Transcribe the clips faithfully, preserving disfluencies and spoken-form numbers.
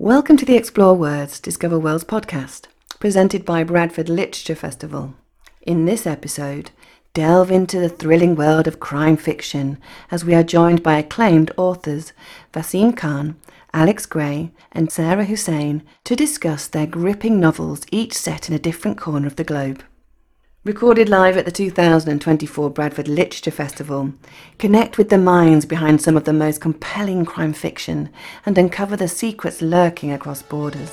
Welcome to the Explore Words, Discover Worlds podcast, presented by Bradford Literature Festival. In this episode, delve into the thrilling world of crime fiction as we are joined by acclaimed authors Vaseem Khan, Alex Gray and Sarah Hussain to discuss their gripping novels, each set in a different corner of the globe. Recorded live at the two thousand twenty-four Bradford Literature Festival, connect with the minds behind some of the most compelling crime fiction and uncover the secrets lurking across borders.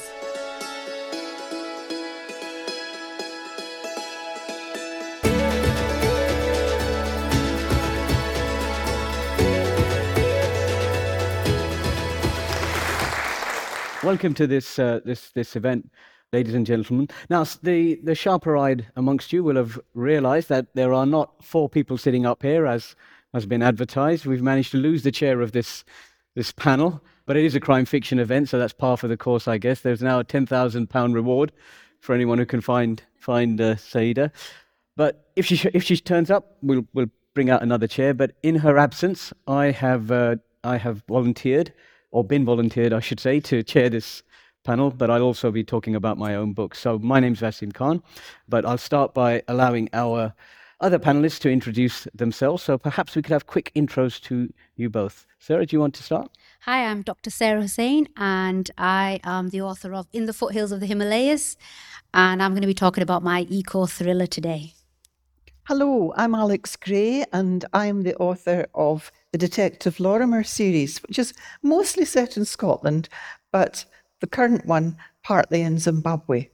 Welcome to this uh, this this event, ladies and gentlemen. Now, the the sharper-eyed amongst you will have realised that there are not four people sitting up here, as has been advertised. We've managed to lose the chair of this this panel, but it is a crime fiction event, so that's par for the course, I guess. There's now a ten thousand pound reward for anyone who can find find uh, Saida. But if she if she turns up, we'll we'll bring out another chair. But in her absence, I have uh, I have volunteered. or been volunteered, I should say, to chair this panel, but I'll also be talking about my own book. So my name's Vaseem Khan, but I'll start by allowing our other panelists to introduce themselves. So perhaps we could have quick intros to you both. Sarah, do you want to start? Hi, I'm Doctor Sarah Hussain, and I am the author of In the Foothills of the Himalayas, and I'm going to be talking about my eco-thriller today. Hello, I'm Alex Gray, and I'm the author of the Detective Lorimer series, which is mostly set in Scotland, but the current one partly in Zimbabwe.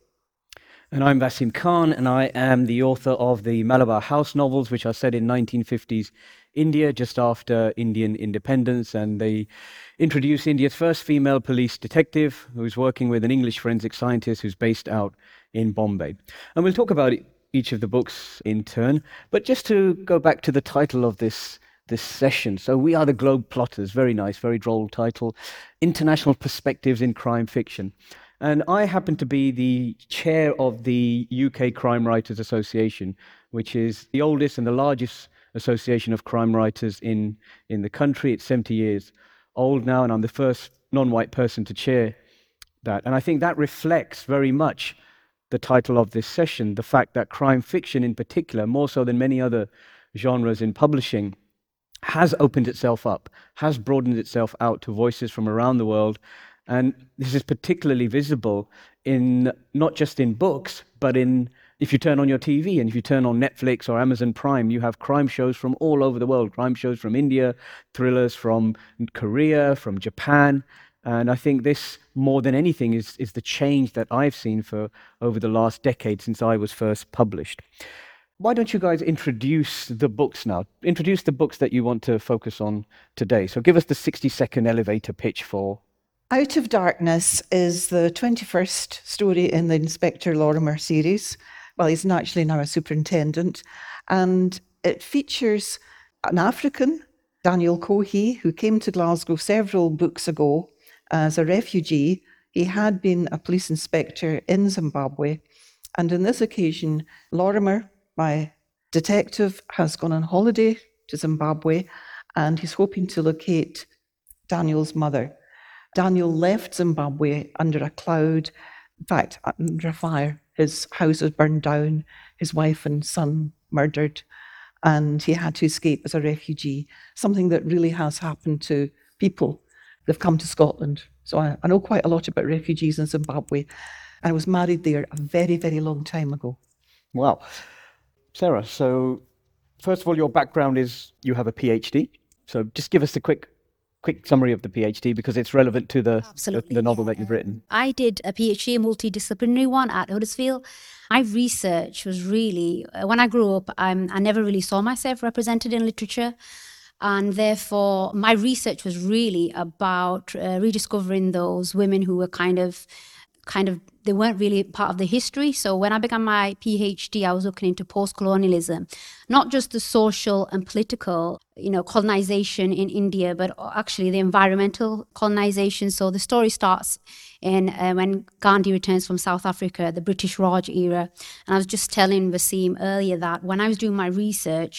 And I'm Vaseem Khan, and I am the author of the Malabar House novels, which are set in nineteen fifties India, just after Indian independence, and they introduce India's first female police detective, who's working with an English forensic scientist who's based out in Bombay. And we'll talk about each of the books in turn, but just to go back to the title of this this session. So we are the Globe Plotters. Very nice, very droll title. International Perspectives in Crime Fiction. And I happen to be the chair of the U K Crime Writers Association, which is the oldest and the largest association of crime writers in, in the country. It's seventy years old now, and I'm the first non-white person to chair that. And I think that reflects very much the title of this session, the fact that crime fiction in particular, more so than many other genres in publishing, has opened itself up, has broadened itself out to voices from around the world. And this is particularly visible in not just in books, but in if you turn on your T V and if you turn on Netflix or Amazon Prime, you have crime shows from all over the world, crime shows from India, thrillers from Korea, from Japan. And I think this, more than anything, is, is the change that I've seen for over the last decade since I was first published. Why don't you guys introduce the books now? Introduce the books that you want to focus on today. So give us the sixty-second elevator pitch for... Out of Darkness is the twenty-first story in the Inspector Lorimer series. Well, he's actually now a superintendent. And it features an African, Daniel Cohey, who came to Glasgow several books ago as a refugee. He had been a police inspector in Zimbabwe. And on this occasion, Lorimer, my detective, has gone on holiday to Zimbabwe, and he's hoping to locate Daniel's mother. Daniel left Zimbabwe under a cloud, in fact, under a fire. His house was burned down, his wife and son murdered, and he had to escape as a refugee, something that really has happened to people. They've come to Scotland. So I, I know quite a lot about refugees in Zimbabwe. I was married there a very, very long time ago. Wow. Sarah, so first of all, your background is you have a PhD. So just give us a quick quick summary of the PhD, because it's relevant to the, the, the novel that you've written. I did a PhD, a multidisciplinary one at Huddersfield. My research was really, when I grew up, I'm, I never really saw myself represented in literature. And therefore, my research was really about uh, rediscovering those women who were kind of, kind of, they weren't really part of the history. So when I began my PhD, I was looking into post-colonialism, not just the social and political, you know, colonization in India, but actually the environmental colonization. So the story starts in uh, when Gandhi returns from South Africa, the British Raj era. And I was just telling Vaseem earlier that when I was doing my research,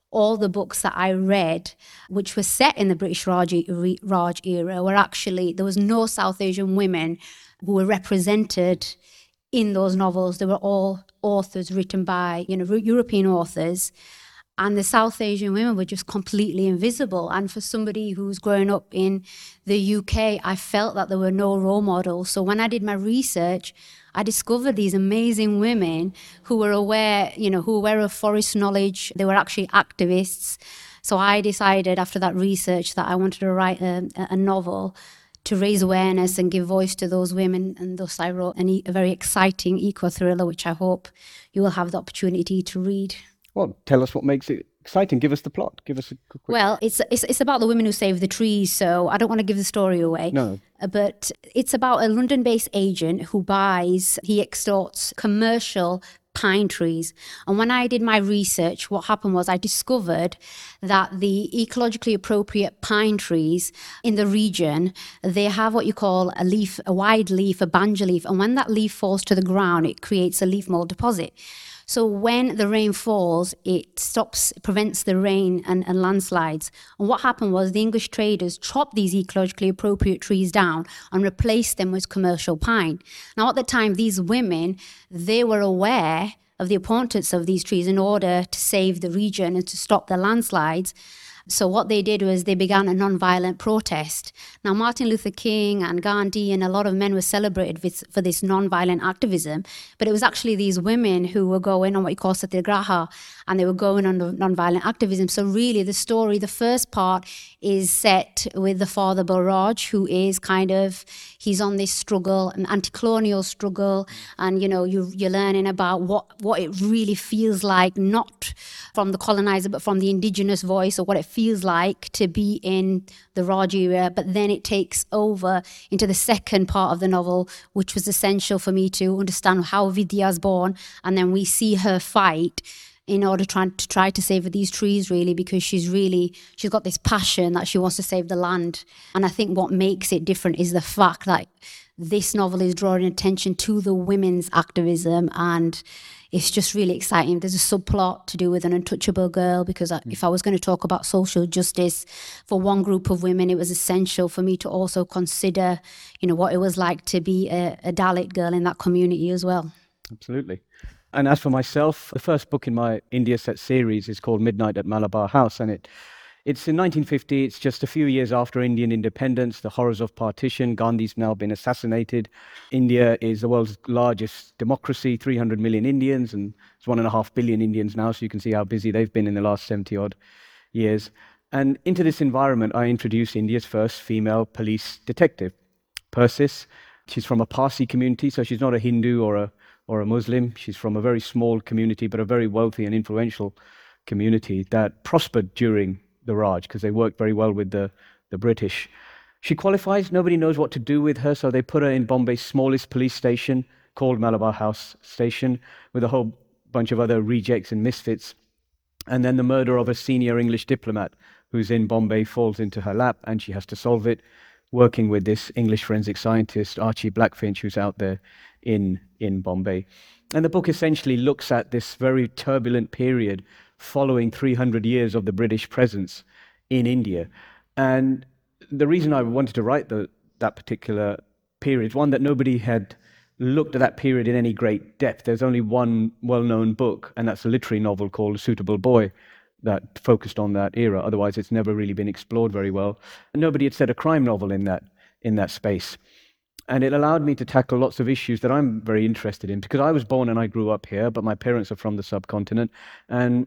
all the books that I read, which were set in the British Raj, Raj era, were actually, there was no South Asian women who were represented in those novels. They were all authors written by, you know, European authors. And the South Asian women were just completely invisible. And for somebody who's grown up in the U K, I felt that there were no role models. So when I did my research, I discovered these amazing women who were aware, you know, who were aware of forest knowledge. They were actually activists. So I decided after that research that I wanted to write a, a novel to raise awareness and give voice to those women. And thus I wrote an e- a very exciting eco-thriller, which I hope you will have the opportunity to read. Well, tell us what makes it exciting. Give us the plot. Give us a quick... Well, it's, it's it's about the women who saved the trees, so I don't want to give the story away. No. But it's about a London-based agent who buys, he extorts commercial pine trees. And when I did my research, what happened was I discovered that the ecologically appropriate pine trees in the region, they have what you call a leaf, a wide leaf, a banjo leaf. And when that leaf falls to the ground, it creates a leaf mold deposit. So when the rain falls, it stops, it prevents the rain and, and landslides. And what happened was the English traders chopped these ecologically appropriate trees down and replaced them with commercial pine. Now, at the time, these women, they were aware of the importance of these trees in order to save the region and to stop the landslides. So what they did was they began a non-violent protest. Now, Martin Luther King and Gandhi and a lot of men were celebrated with, for this non-violent activism, but it was actually these women who were going on what you call satyagraha, and they were going on non-violent activism. So really the story, the first part is set with the father Balraj, who is kind of, he's on this struggle, an anti-colonial struggle, and, you know, you, you're learning about what, what it really feels like, not from the colonizer, but from the indigenous voice, or what it feels like to be in the Raj era. But then it takes over into the second part of the novel, which was essential for me to understand how Vidya's born, and then we see her fight in order trying to try to save these trees, really, because she's really, she's got this passion that she wants to save the land. And I think what makes it different is the fact that this novel is drawing attention to the women's activism, and it's just really exciting. There's a subplot to do with an untouchable girl, because I, if I was going to talk about social justice for one group of women, it was essential for me to also consider, you know, what it was like to be a, a Dalit girl in that community as well. Absolutely. And as for myself, the first book in my India set series is called Midnight at Malabar House, and it it's in nineteen fifty. It's just a few years after Indian independence, the horrors of partition. Gandhi's now been assassinated. India is the world's largest democracy, three hundred million Indians, and it's one and a half billion Indians now, so you can see how busy they've been in the last seventy odd years. And into this environment, I introduced India's first female police detective, Persis. She's from a Parsi community, so she's not a Hindu or a or a Muslim. She's from a very small community, but a very wealthy and influential community that prospered during the Raj, because they worked very well with the, the British. She qualifies. Nobody knows what to do with her, so they put her in Bombay's smallest police station, called Malabar House Station, with a whole bunch of other rejects and misfits. And then the murder of a senior English diplomat who's in Bombay falls into her lap, and she has to solve it, working with this English forensic scientist, Archie Blackfinch, who's out there in, in Bombay. And the book essentially looks at this very turbulent period following three hundred years of the British presence in India. And the reason I wanted to write the, that particular period is one, that nobody had looked at that period in any great depth. There's only one well-known book, and that's a literary novel called A Suitable Boy, that focused on that era. Otherwise, it's never really been explored very well. And nobody had said a crime novel in that in that space. And it allowed me to tackle lots of issues that I'm very interested in, because I was born and I grew up here, but my parents are from the subcontinent. And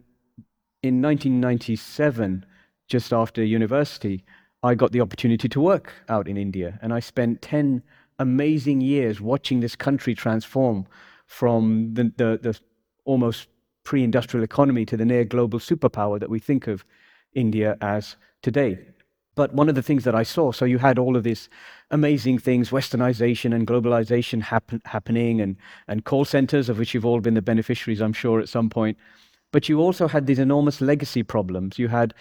in nineteen ninety-seven, just after university, I got the opportunity to work out in India. And I spent ten amazing years watching this country transform from the, the, the almost pre-industrial economy to the near global superpower that we think of India as today. But one of the things that I saw, so you had all of these amazing things, westernization and globalization happen, happening, and, and call centers, of which you've all been the beneficiaries, I'm sure, at some point. But you also had these enormous legacy problems. You had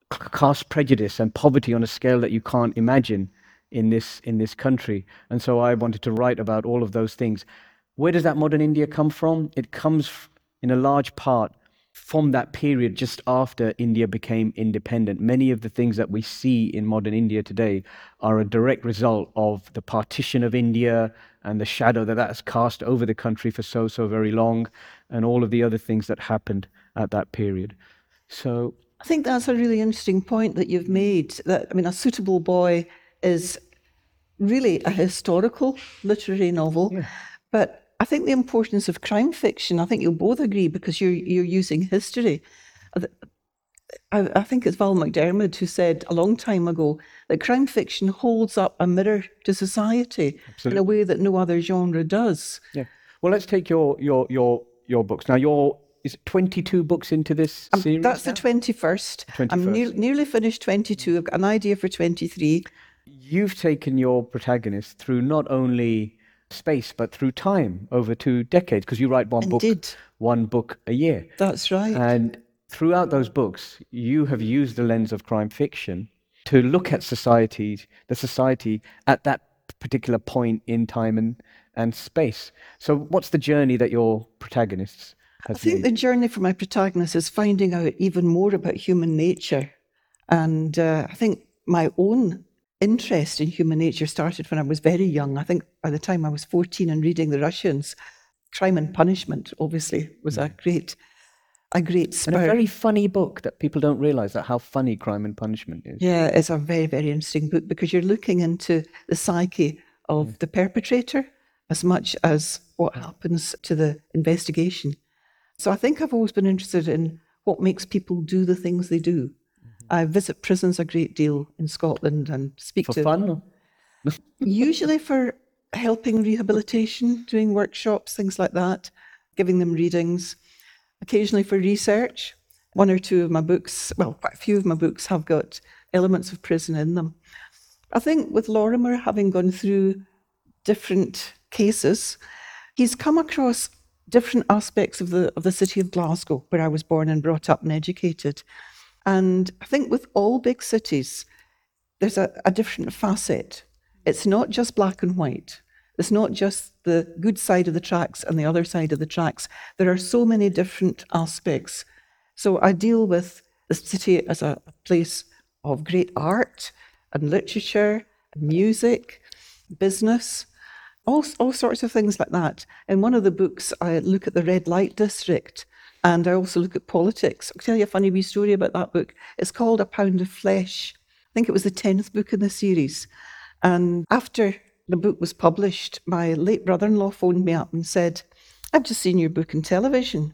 caste prejudice and poverty on a scale that you can't imagine in this, in this country. And so I wanted to write about all of those things. Where does that modern India come from? It comes in a large part from that period just after India became independent. Many of the things that we see in modern India today are a direct result of the partition of India and the shadow that that has cast over the country for so, so very long, and all of the other things that happened at that period. So I think that's a really interesting point that you've made, that, I mean, A Suitable Boy is really a historical literary novel, Yeah. but I think the importance of crime fiction, I think you'll both agree, because you're you're using history. I, I think it's Val McDermid who said a long time ago that crime fiction holds up a mirror to society Absolutely. in a way that no other genre does. Yeah. Well, let's take your your your your books. Now, you're is it twenty-two books into this Um, series? that's now? the twenty-first. I'm twenty-first. near, nearly finished twenty-two. I've got an idea for twenty-three. You've taken your protagonist through not only space but through time over two decades, because you write one Indeed. book, one book a year. That's right. And throughout those books, you have used the lens of crime fiction to look at society, the society at that particular point in time and, and space. So what's the journey that your protagonist I has think made? the journey for my protagonist is finding out even more about human nature. And uh, I think my own interest in human nature started when I was very young. I think by the time I was fourteen and reading The Russians, Crime and Punishment obviously was a great, a great spur. And a very funny book that people don't realize that how funny Crime and Punishment is. Yeah, it's a very, very interesting book because you're looking into the psyche of mm. the perpetrator as much as what happens to the investigation. So I think I've always been interested in what makes people do the things they do. Mm-hmm. I visit prisons a great deal in Scotland and speak For to... For fun? Usually for helping rehabilitation, doing workshops, things like that, giving them readings, occasionally for research. One or two of my books, well, quite a few of my books have got elements of prison in them. I think with Lorimer, having gone through different cases, he's come across different aspects of the of the city of Glasgow, where I was born and brought up and educated. And I think with all big cities, there's a, a different facet. It's not just black and white. It's not just the good side of the tracks and the other side of the tracks. There are so many different aspects. So I deal with the city as a place of great art and literature, and music, business, all, all sorts of things like that. In one of the books, I look at the red light district, and I also look at politics. I'll tell you a funny wee story about that book. It's called A Pound of Flesh. I think it was the tenth book in the series. And after the book was published, my late brother-in-law phoned me up and said, "I've just seen your book on television."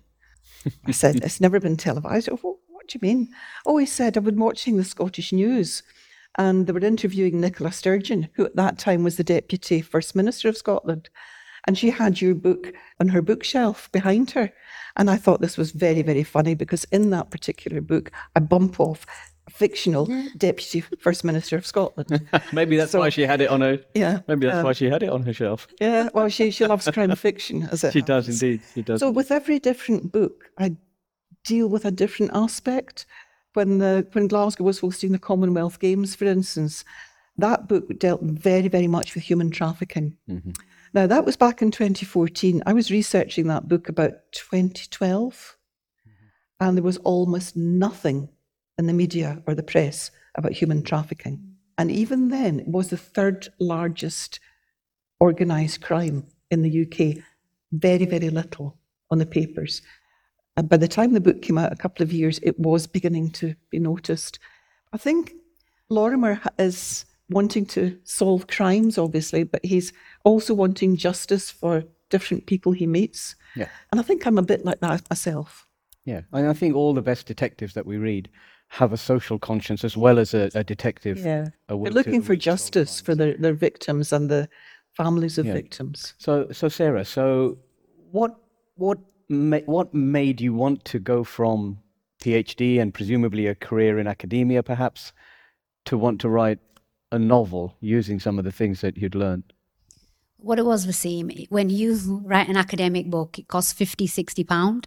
I said, "It's never been televised." "Oh, what do you mean?" "Oh," he said, "I've been watching the Scottish news, and they were interviewing Nicola Sturgeon, who at that time was the Deputy First Minister of Scotland, and she had your book on her bookshelf behind her." And I thought this was very, very funny, because in that particular book, I bump off a fictional Deputy First Minister of Scotland. Maybe that's So- why she had it on her. Yeah. Maybe that's um, why she had it on her shelf. Yeah, well, she, she loves crime fiction, as it She does happens. indeed. She does. So with every different book, I deal with a different aspect. When the when Glasgow was hosting the Commonwealth Games, for instance, that book dealt very, very much with human trafficking. Mm-hmm. Now, that was back in twenty fourteen. I was researching that book about twenty twelve, mm-hmm. and there was almost nothing in the media or the press about human trafficking. And even then, it was the third largest organised crime in the U K. Very, very little on the papers. And by the time the book came out, a couple of years, it was beginning to be noticed. I think Lorimer is wanting to solve crimes, obviously, but he's also wanting justice for different people he meets. Yeah. And I think I'm a bit like that myself. Yeah, and I think all the best detectives that we read have a social conscience as well as a, a detective. Yeah. a will They're to- looking a for will to solve justice for crimes. their, their victims and the families of Yeah. victims. So, so Sarah, so what what ma- what made you want to go from PhD and presumably a career in academia, perhaps, to want to write a novel using some of the things that you'd learned? What it was, Wasim, when you write an academic book, it costs fifty, sixty pounds.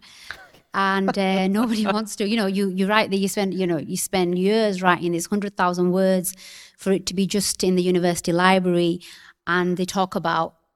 And uh, nobody wants to, you know, you, you write that you spend, you know, you spend years writing this one hundred thousand words for it to be just in the university library. And they talk about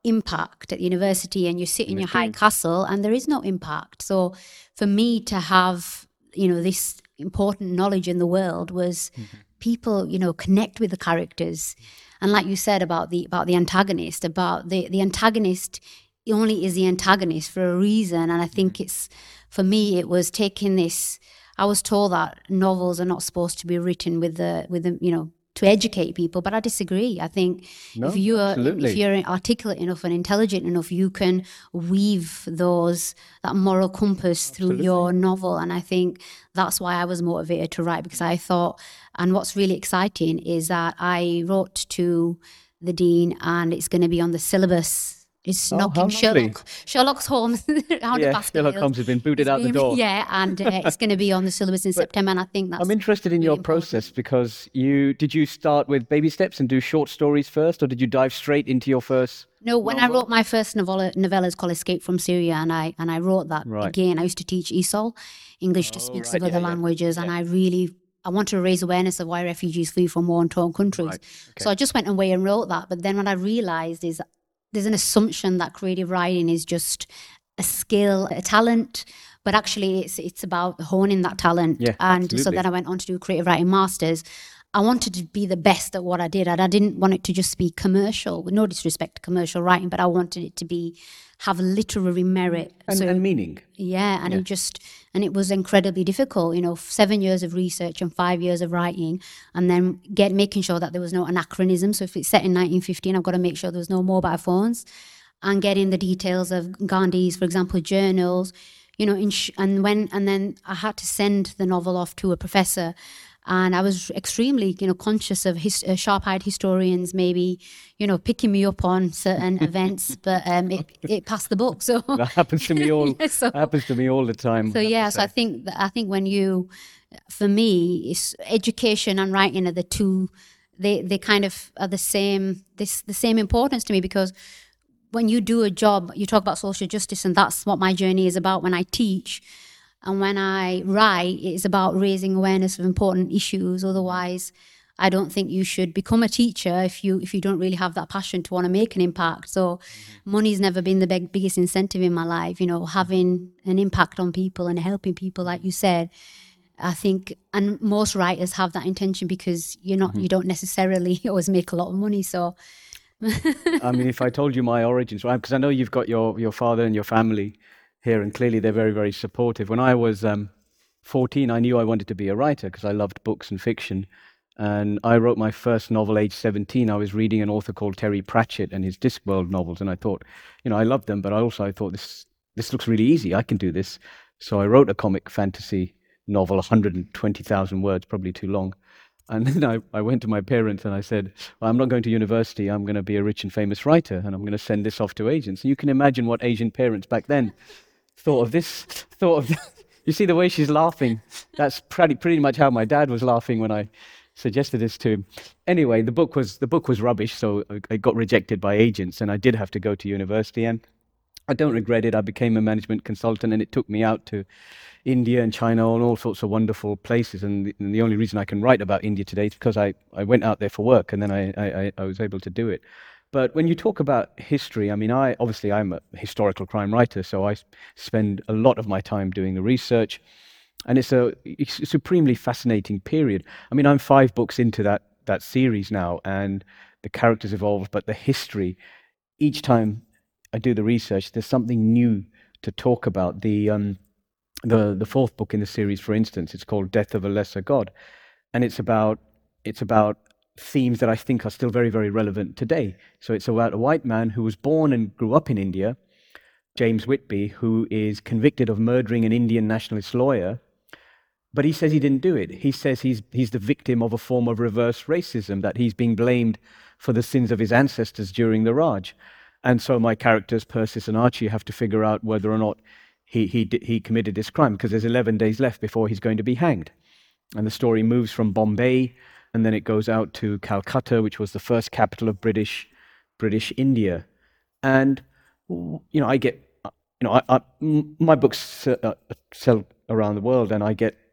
impact at the university, and you sit in In the your high team. castle and there is no impact. So for me to have, you know, this important knowledge in the world was people, you know, connect with the characters. And like you said about the about the antagonist, about the, the antagonist only is the antagonist for a reason. And I think it's, for me, it was taking this, I was told that novels are not supposed to be written with the, with the, you know, to educate people, but I disagree. I think No, if you are, absolutely. if you're articulate enough and intelligent enough, you can weave those, that moral compass through Absolutely. your novel. And I think that's why I was motivated to write, because I thought, and what's really exciting is that I wrote to the dean and it's going to be on the syllabus. It's Oh, knocking how lovely. Sherlock, Sherlock Holmes out Yeah, of Sherlock Baskerville. Holmes has been booted It's out the been- door. Yeah, and uh, it's going to be on the syllabus in September, and I think that's. I'm interested in your really important. process because you did you start with baby steps and do short stories first, or did you dive straight into your first? No, when I wrote my first novella, novella is called Escape from Syria, and I and I wrote that Right. again. I used to teach E S O L, English to Oh, speak right, some yeah, other yeah, languages, and I really I wanted to raise awareness of why refugees flee from war-torn countries. Right, okay. So I just went away and wrote that. But then what I realised is there's an assumption that creative writing is just a skill, a talent, but actually it's it's about honing that talent. Yeah, and so absolutely. then I went on to do creative writing masters. I wanted to be the best at what I did, and I didn't want it to just be commercial, with no disrespect to commercial writing, but I wanted it to be have literary merit. And, so and meaning. yeah, and it just and it was incredibly difficult. You know, seven years of research and five years of writing, and then get making sure that there was no anachronism. So if it's set in nineteen fifteen, I've got to make sure there was no mobile phones, and getting the details of Gandhi's, for example, journals. You know, in sh- and when and then I had to send the novel off to a professor. And I was extremely, you know, conscious of his, uh, sharp-eyed historians maybe, you know, picking me up on certain events, but um, it, it passed the book. So That happens to me all. Yeah, so- happens to me all the time. So I have to yeah, so say. I think that I think when you, for me, it's education and writing are the two. They they kind of are the same. This the same importance to me, because when you do a job, you talk about social justice, and that's what my journey is about. When I teach, and when I write, it's about raising awareness of important issues. Otherwise, I don't think you should become a teacher if you if you don't really have that passion to want to make an impact. So money's never been the big, biggest incentive in my life. You know, having an impact on people and helping people, like you said, I think, and most writers have that intention because you're not, you don't necessarily always make a lot of money. So I mean, if I told you my origins, right? Because I know you've got your, your father and your family here, and clearly they're very, very supportive. When I was um, fourteen, I knew I wanted to be a writer because I loved books and fiction. And I wrote my first novel age seventeen. I was reading an author called Terry Pratchett and his Discworld novels, and I thought, you know, I loved them, but I also I thought this this looks really easy. I can do this. So I wrote a comic fantasy novel, one hundred twenty thousand words, probably too long. And then I, I went to my parents and I said, well, I'm not going to university. I'm going to be a rich and famous writer, and I'm going to send this off to agents. And you can imagine what Asian parents back then thought of this, thought of that. You see the way she's laughing? That's pretty, pretty much how my dad was laughing when I suggested this to him. Anyway, the book was the book was rubbish, so I got rejected by agents, and I did have to go to university. And I don't regret it. I became a management consultant, and it took me out to India and China and all sorts of wonderful places. And the, and the only reason I can write about India today is because I, I went out there for work, and then I, I, I was able to do it. But when you talk about history, I mean, I obviously I'm a historical crime writer, so I spend a lot of my time doing the research. And it's a, it's a supremely fascinating period. I mean, I'm five books into that that series now, and the characters evolve, but the history, each time I do the research, there's something new to talk about. The um, the the fourth book in the series, for instance, it's called Death of a Lesser God, and it's about it's about themes that I think are still very, very relevant today. So it's about a white man who was born and grew up in India, James Whitby, who is convicted of murdering an Indian nationalist lawyer. But he says he didn't do it. He says he's he's the victim of a form of reverse racism, that he's being blamed for the sins of his ancestors during the Raj. And so my characters, Persis and Archie, have to figure out whether or not he he he committed this crime, because there's eleven days left before he's going to be hanged. And the story moves from Bombay, and then it goes out to Calcutta, which was the first capital of British British India. And you know, I get you know, I, I, my books uh, sell around the world, and I get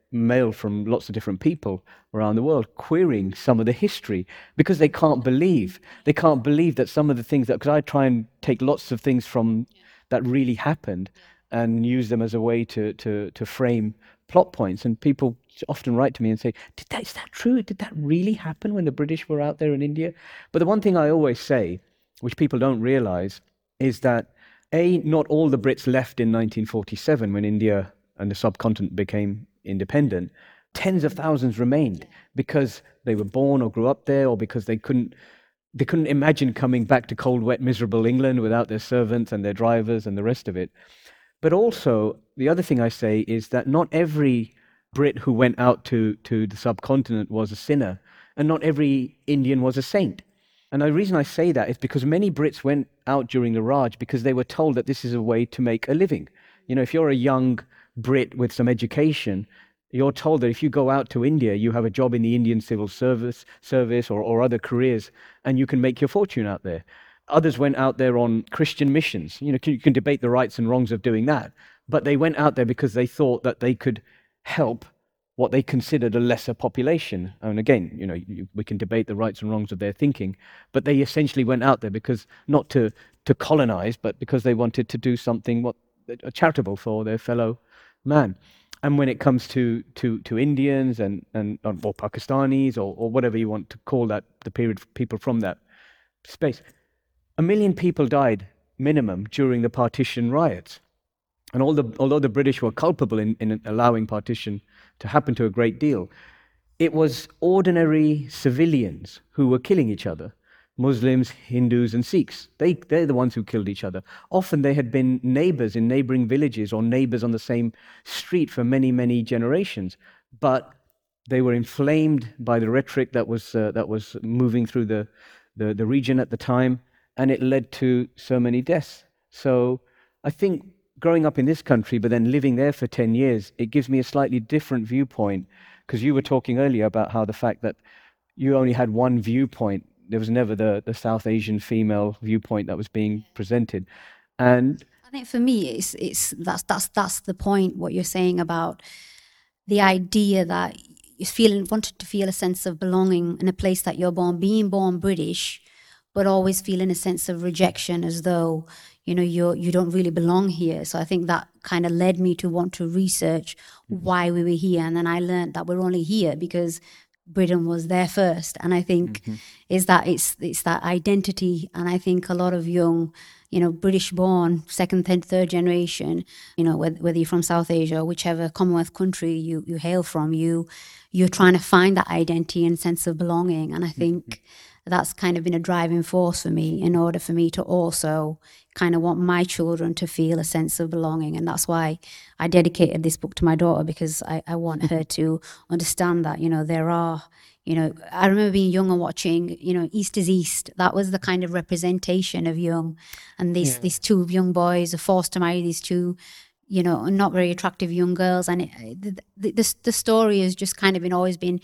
mail from lots of different people around the world querying some of the history because they can't believe, they can't believe that some of the things that, because I try and take lots of things from that really happened and use them as a way to to to frame plot points. And people often write to me and say, Did that, is that true? Did that really happen when the British were out there in India? But the one thing I always say, which people don't realize, is that A, not all the Brits left in nineteen forty-seven when India and the subcontinent became independent. Tens of thousands remained because they were born or grew up there, or because they couldn't they couldn't imagine coming back to cold, wet, miserable England without their servants and their drivers and the rest of it. But also, the other thing I say is that not every Brit who went out to, to the subcontinent was a sinner, and not every Indian was a saint. And the reason I say that is because many Brits went out during the Raj because they were told that this is a way to make a living. You know, if you're a young Brit with some education, you're told that if you go out to India, you have a job in the Indian civil service, service or, or other careers, and you can make your fortune out there. Others went out there on Christian missions. You know, you can debate the rights and wrongs of doing that, but they went out there because they thought that they could help what they considered a lesser population. And again, you know, you, we can debate the rights and wrongs of their thinking, but they essentially went out there because not to to colonize, but because they wanted to do something what charitable for their fellow man. And when it comes to to to Indians and and or Pakistanis or or whatever you want to call that, the period people from that space, a million people died minimum during the partition riots. And all the, although the British were culpable in, in allowing partition to happen to a great deal, it was ordinary civilians who were killing each other. Muslims, Hindus, and Sikhs. They, they're the ones who killed each other. Often they had been neighbors in neighboring villages or neighbors on the same street for many, many generations. But they were inflamed by the rhetoric that was uh, that was moving through the, the, the region at the time, and it led to so many deaths. So I think growing up in this country, but then living there for ten years, it gives me a slightly different viewpoint, because you were talking earlier about how the fact that you only had one viewpoint. There was never the, the South Asian female viewpoint that was being presented. And I think for me, it's it's that's that's that's the point. What you're saying about the idea that you feeling wanted to feel a sense of belonging in a place that you're born, being born British, but always feeling a sense of rejection, as though you know you you don't really belong here. So I think that kind of led me to want to research why we were here, and then I learned that we're only here because Britain was there first. And I think mm-hmm. is that it's it's that identity. And I think a lot of young, you know, British born, second, third, third generation, you know, whether, whether you're from South Asia or whichever Commonwealth country you, you hail from, you, you're trying to find that identity and sense of belonging. And I think mm-hmm. that's kind of been a driving force for me in order for me to also kind of want my children to feel a sense of belonging. And that's why I dedicated this book to my daughter, because I, I want her to understand that, you know, there are, you know, I remember being young and watching, you know, East is East. That was the kind of representation of young. And these, yeah. these two young boys are forced to marry these two, you know, not very attractive young girls. And it, the, the, the story has just kind of been always been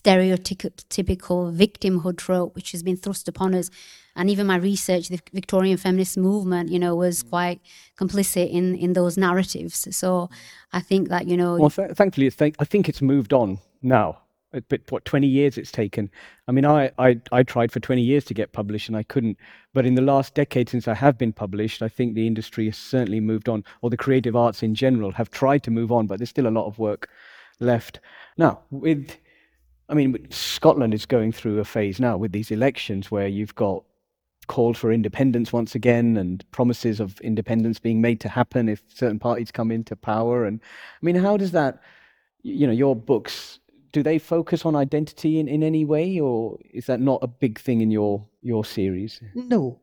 stereotypical victimhood trope, which has been thrust upon us. And even my research, the Victorian feminist movement, you know, was quite complicit in, in those narratives. So I think that, you know... Well, th- thankfully, th- I think it's moved on now. But what, twenty years it's taken. I mean, I, I, I tried for twenty years to get published and I couldn't. But in the last decade since I have been published, I think the industry has certainly moved on, or the creative arts in general have tried to move on, but there's still a lot of work left. Now, with, I mean, Scotland is going through a phase now with these elections where you've got called for independence once again and promises of independence being made to happen if certain parties come into power. And I mean, how does that, you know, your books, do they focus on identity in, in any way, or is that not a big thing in your your series? No.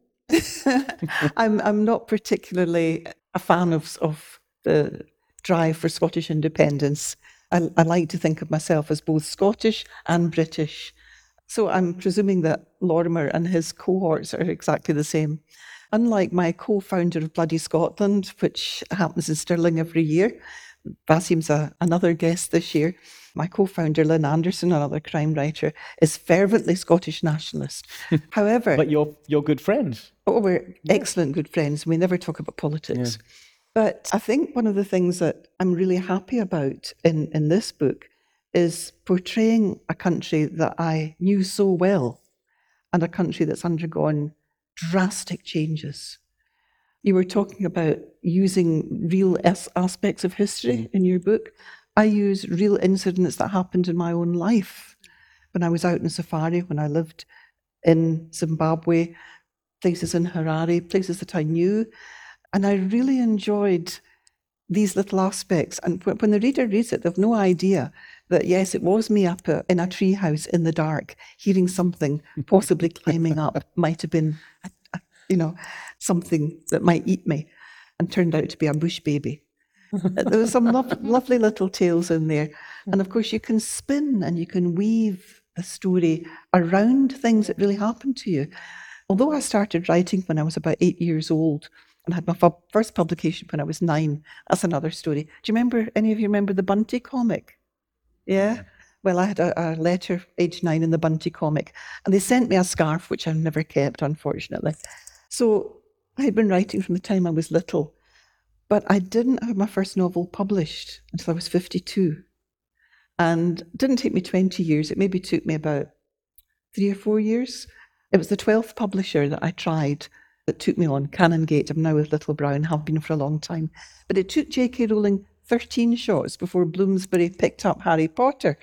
I'm I'm not particularly a fan of of the drive for Scottish independence. I, I like to think of myself as both Scottish and British. So I'm presuming that Lorimer and his cohorts are exactly the same. Unlike my co-founder of Bloody Scotland, which happens in Stirling every year, Basim's a, another guest this year. My co-founder, Lynn Anderson, another crime writer, is fervently Scottish nationalist. However... But you're, you're good friends. Oh, we're yeah. excellent good friends. We never talk about politics. Yeah. But I think one of the things that I'm really happy about in, in this book is portraying a country that I knew so well and a country that's undergone drastic changes. You were talking about using real as- aspects of history in your book. I use real incidents that happened in my own life. When I was out in safari, when I lived in Zimbabwe, places in Harare, places that I knew. And I really enjoyed these little aspects. And when the reader reads it, they've no idea that, yes, it was me up in a tree house in the dark, hearing something, possibly climbing up, might have been, you know, something that might eat me, and turned out to be a bush baby. There were some lo- lovely little tales in there. And of course, you can spin and you can weave the story around things that really happened to you. Although I started writing when I was about eight years old and had my f- first publication when I was nine, that's another story. Do you remember, any of you remember the Bunty comic? Yeah? Well, I had a, a letter, age nine, in the Bunty comic, and they sent me a scarf, which I never kept, unfortunately. So I had been writing from the time I was little, but I didn't have my first novel published until I was fifty-two. And it didn't take me twenty years. It maybe took me about three or four years. It was the twelfth publisher that I tried that took me on, Canongate. I'm now with Little Brown, have been for a long time. But it took J K Rowling thirteen shots before Bloomsbury picked up Harry Potter.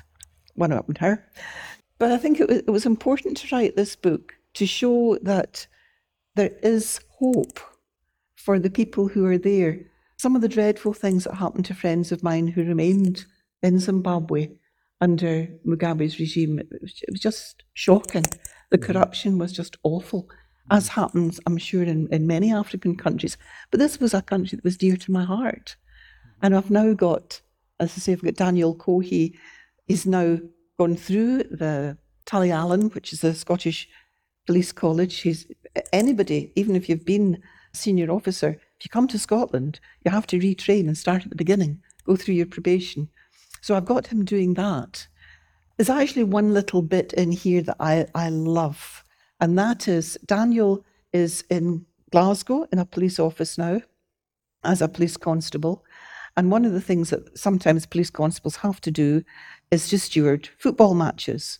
One up with her. But I think it was, it was important to write this book to show that there is hope for the people who are there. Some of the dreadful things that happened to friends of mine who remained in Zimbabwe under Mugabe's regime, it was, it was just shocking. The corruption was just awful, as happens, I'm sure, in, in many African countries. But this was a country that was dear to my heart. And I've now got, as I say, I've got Daniel Cohey. He's now gone through the Tullyallen, which is the Scottish Police College. He's anybody, even if you've been a senior officer, if you come to Scotland, you have to retrain and start at the beginning, go through your probation. So I've got him doing that. There's actually one little bit in here that I, I love, and that is Daniel is in Glasgow in a police office now as a police constable. And one of the things that sometimes police constables have to do is to steward football matches.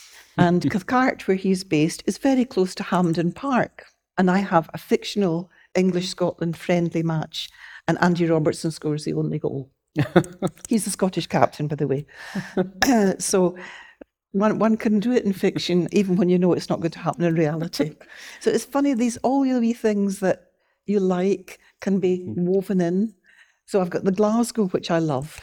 And Cathcart, where he's based, is very close to Hampden Park. And I have a fictional English-Scotland friendly match, and Andy Robertson scores the only goal. He's the Scottish captain, by the way. Uh, so one one can do it in fiction, even when you know it's not going to happen in reality. So it's funny, these all the wee things that you like can be woven in. So I've got the Glasgow, which I love,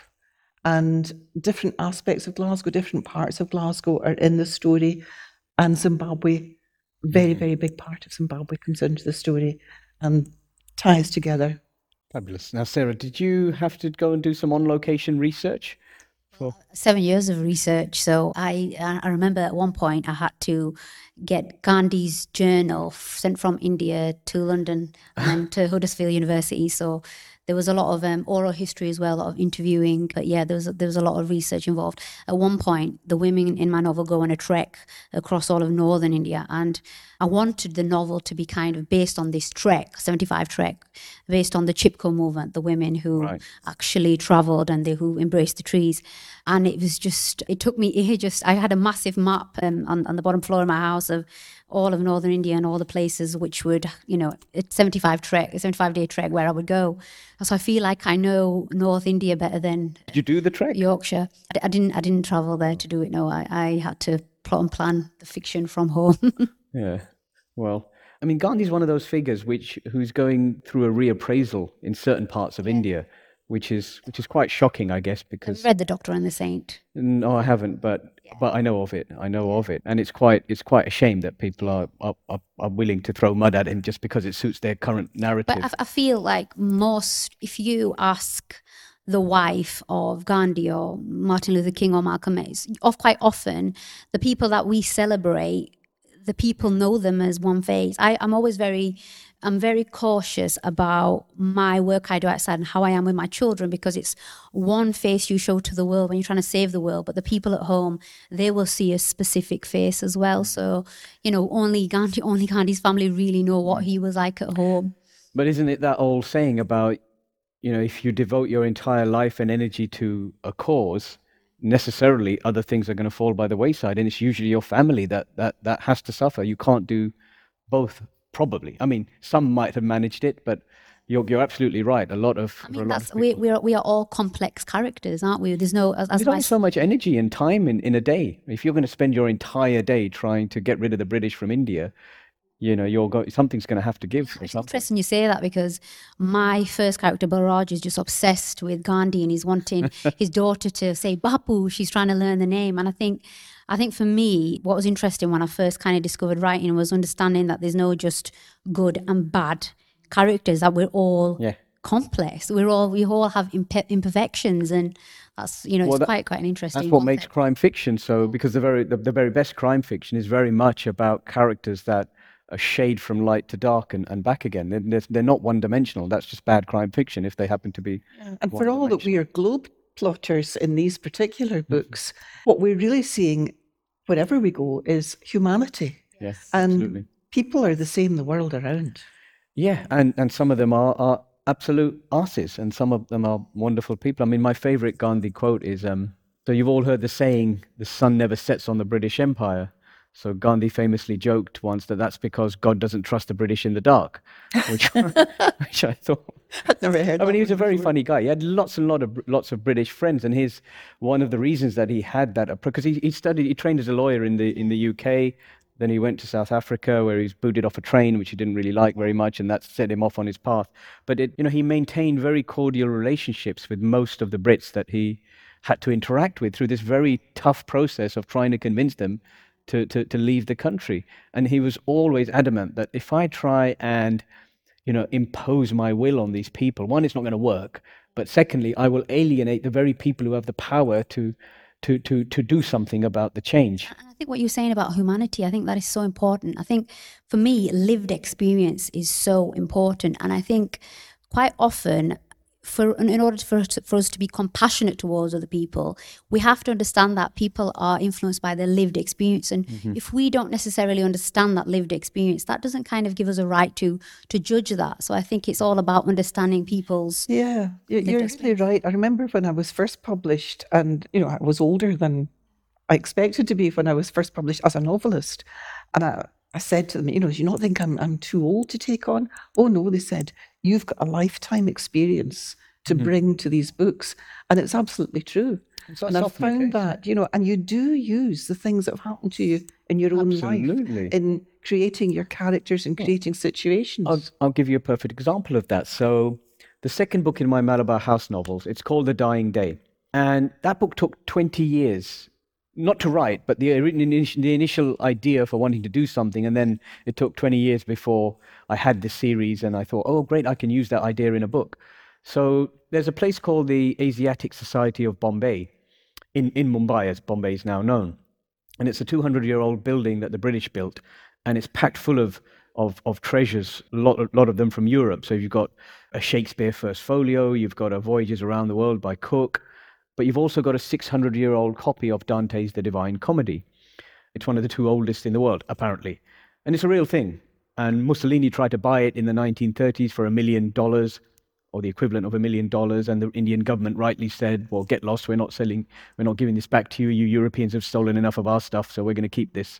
and different aspects of Glasgow, different parts of Glasgow are in the story, and Zimbabwe, very, very big part of Zimbabwe comes into the story and ties together. Fabulous. Now, Sarah, did you have to go and do some on-location research? For... Seven years of research. So I I remember at one point I had to get Gandhi's journal sent from India to London and to Huddersfield University. So there was a lot of um, oral history as well, a lot of interviewing. But yeah, there was, there was a lot of research involved. At one point, the women in my novel go on a trek across all of northern India. And I wanted the novel to be kind of based on this trek, seventy-five trek, based on the Chipko movement, the women who right. actually travelled and they who embraced the trees. And it was just, it took me, it just, I had a massive map um, on, on the bottom floor of my house of all of northern India and all the places which would, you know, it's seventy-five trek, a seventy-five day trek where I would go. So I feel like I know North India better than Did you do the trek? Yorkshire. I, I didn't I didn't travel there to do it, no. I, I had to plot and plan the fiction from home. Yeah. Well, I mean, Gandhi's one of those figures which who's going through a reappraisal in certain parts of yeah. India, which is which is quite shocking, I guess, because I've read The Doctor and the Saint. No, I haven't, but yeah. but I know of it. I know of it, and it's quite it's quite a shame that people are are, are, are willing to throw mud at him just because it suits their current narrative. But I, I feel like most, if you ask the wife of Gandhi or Martin Luther King or Malcolm X, of quite often the people that we celebrate, the people know them as one face. I, I'm always very, I'm very cautious about my work I do outside and how I am with my children, because it's one face you show to the world when you're trying to save the world, but the people at home, they will see a specific face as well. So, you know, only Gandhi, only Gandhi's family really know what he was like at home. But isn't it that old saying about, you know, if you devote your entire life and energy to a cause, necessarily other things are going to fall by the wayside, and it's usually your family that that that has to suffer. You can't do both, probably. I mean, some might have managed it, but you're you're absolutely right. A lot of I mean, a lot that's of we people- we are we are all complex characters, aren't we? There's no as, as There's my only so much energy and time in, in a day. If you're going to spend your entire day trying to get rid of the British from India, you know, you're go- something's going to have to give. at It's some point. interesting you say that, because my first character, Baraj, is just obsessed with Gandhi, and he's wanting his daughter to say Bapu. She's trying to learn the name. And I think, I think for me, what was interesting when I first kind of discovered writing was understanding that there's no just good and bad characters, that we're all Yeah. complex. We're all, we all have impe- imperfections, and that's, you know, Well, it's that- quite, quite an interesting That's what makes concept. crime fiction so, because the very the, the very best crime fiction is very much about characters that are shade from light to dark and, and back again. They're, they're, they're not one-dimensional. That's just bad crime fiction if they happen to be. And for all that we are globe plotters in these particular Mm-hmm. books, what we're really seeing wherever we go is humanity. Yes, And absolutely. people are the same the world around. Yeah, and, and some of them are, are absolute arses, and some of them are wonderful people. I mean, my favorite Gandhi quote is, um, so you've all heard the saying, the sun never sets on the British Empire. So Gandhi famously joked once that that's because God doesn't trust the British in the dark, which, which I thought... I'd never heard I mean, that he was a one very before. funny guy. He had lots and lot of lots of British friends, and his one of the reasons that he had that, because he, he studied, he trained as a lawyer in the in the U K. Then he went to South Africa, where he was booted off a train, which he didn't really like very much, and that set him off on his path. But it, you know, he maintained very cordial relationships with most of the Brits that he had to interact with through this very tough process of trying to convince them to to, to leave the country. And he was always adamant that if I try and you know, impose my will on these people, one, it's not going to work. But secondly, I will alienate the very people who have the power to, to, to, to do something about the change. And I think what you're saying about humanity, I think that is so important. I think for me, lived experience is so important. And I think quite often, for in order for us, to, for us to be compassionate towards other people, we have to understand that people are influenced by their lived experience. And Mm-hmm. if we don't necessarily understand that lived experience, that doesn't kind of give us a right to to judge that. So I think it's all about understanding people's... Yeah, you- you're really right. I remember when I was first published, and you know, I was older than I expected to be when I was first published as a novelist. And I, I said to them, you know, do you not think I'm I'm too old to take on? Oh no, they said, you've got a lifetime experience to bring to these books. And it's absolutely true. So And it's I've often the found case. that, you know, and you do use the things that have happened to you in your own Absolutely. life in creating your characters and creating situations. I'll, I'll give you a perfect example of that. So the second book in my Malabar House novels, it's called The Dying Day. And that book took twenty years, not to write, but the, ori- initi- the initial idea for wanting to do something. And then it took twenty years before I had this series, and I thought, oh, great, I can use that idea in a book. So there's a place called the Asiatic Society of Bombay, in, in Mumbai, as Bombay is now known. And it's a two hundred year old building that the British built, and it's packed full of, of, of treasures, a lot, a lot of them from Europe. So you've got a Shakespeare First Folio, you've got a Voyages Around the World by Cook, but you've also got a six hundred year old copy of Dante's The Divine Comedy. It's one of the two oldest in the world, apparently. And it's a real thing. And Mussolini tried to buy it in the nineteen thirties for a million dollars, or the equivalent of a million dollars, and the Indian government rightly said, well, get lost, we're not selling, we're not giving this back to you, you Europeans have stolen enough of our stuff, so we're going to keep this.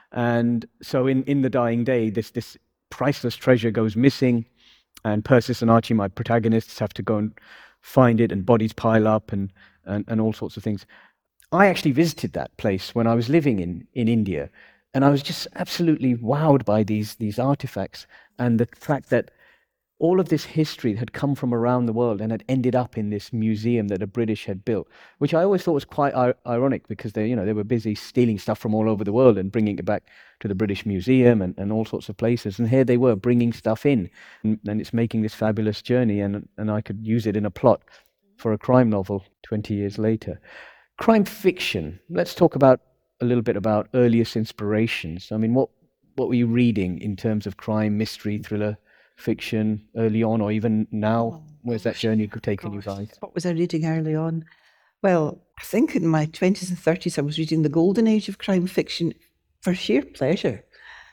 And so in, in The Dying Day, this, this priceless treasure goes missing, and Persis and Archie, my protagonists, have to go and find it, and bodies pile up, and, and, and all sorts of things. I actually visited that place when I was living in, in India, and I was just absolutely wowed by these, these artifacts, and the fact that all of this history had come from around the world and had ended up in this museum that the British had built, which I always thought was quite ir- ironic, because they, you know, they were busy stealing stuff from all over the world and bringing it back to the British Museum and, and all sorts of places. And here they were bringing stuff in, and, and it's making this fabulous journey, and, and I could use it in a plot for a crime novel twenty years later. Crime fiction. Let's talk about a little bit about earliest inspirations. I mean, what, what were you reading in terms of crime, mystery, thriller, fiction early on, or even now? Where's that journey taken you guys? What was I reading early on? Well, I think in my twenties and thirties, I was reading the golden age of crime fiction for sheer pleasure.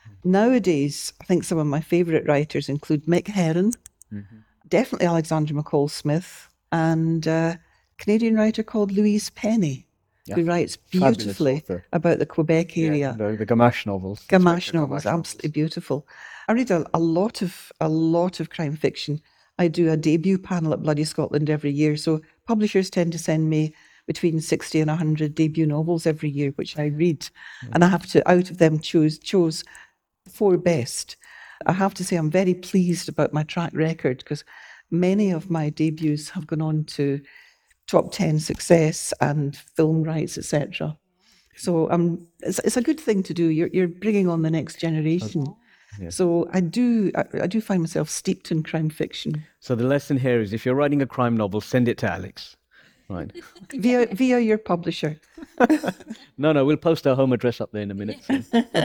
Nowadays, I think some of my favourite writers include Mick Herron, Mm-hmm. definitely Alexander McCall Smith, and a Canadian writer called Louise Penny. who writes Fabulous beautifully author. about the Quebec area. Yeah, the, the Gamache novels. Gamache Inspector novels, Gamache absolutely beautiful. I read a, a lot of a lot of crime fiction. I do a debut panel at Bloody Scotland every year, so publishers tend to send me between sixty and one hundred debut novels every year, which I read, mm. and I have to, out of them, choose chose four best. I have to say I'm very pleased about my track record, because many of my debuts have gone on to top ten success and film rights, et cetera. So um, it's, it's a good thing to do. You're you're bringing on the next generation. Okay. Yes. So I do I, I do find myself steeped in crime fiction. So the lesson here is, if you're writing a crime novel, send it to Alex. Right. via via your publisher. no, no, we'll post our home address up there in a minute. So.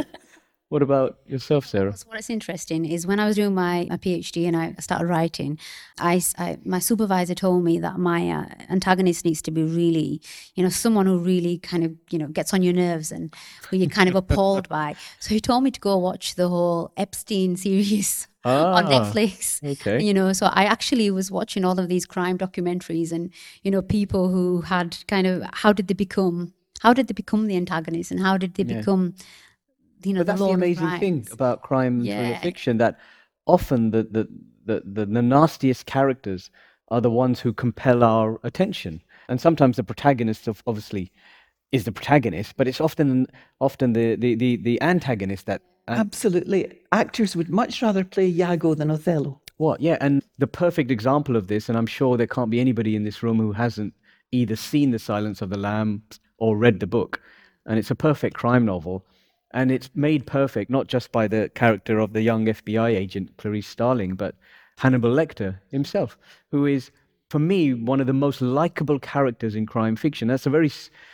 What about yourself, Sarah? What's interesting is when I was doing my, my PhD and I started writing, I, I my supervisor told me that my uh, antagonist needs to be really, you know, someone who really kind of, you know, gets on your nerves and who you're kind of appalled by. So he told me to go watch the whole Epstein series ah, on Netflix. Okay. You know, so I actually was watching all of these crime documentaries and, you know, people who had kind of, how did they become, how did they become the antagonist and how did they yeah. become... You know, but that's the, the amazing thing about crime yeah. fiction, that often the, the, the, the, the nastiest characters are the ones who compel our attention. And sometimes the protagonist of obviously is the protagonist, but it's often often the, the, the, the antagonist that... Uh, Absolutely. Actors would much rather play Iago than Othello. What? Yeah, and the perfect example of this, and I'm sure there can't be anybody in this room who hasn't either seen The Silence of the Lambs or read the book, and it's a perfect crime novel. And it's made perfect, not just by the character of the young F B I agent, Clarice Starling, but Hannibal Lecter himself, who is, for me, one of the most likable characters in crime fiction. That's a very